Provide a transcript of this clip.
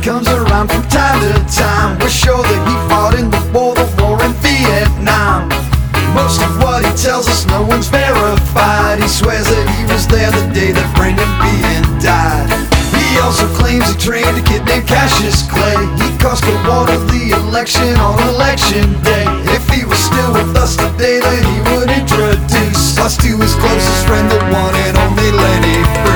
comes around from time to time. We're sure that he fought in the war in Vietnam. Most of what he tells us no one's verified. He swears that he was there the day that Brendan Behan died. He also claims he trained a kid named Cassius Clay. He cost the water the election on election day. If he was still with us today, then he would introduce us to his closest friend, the one and only Lenny Bruce.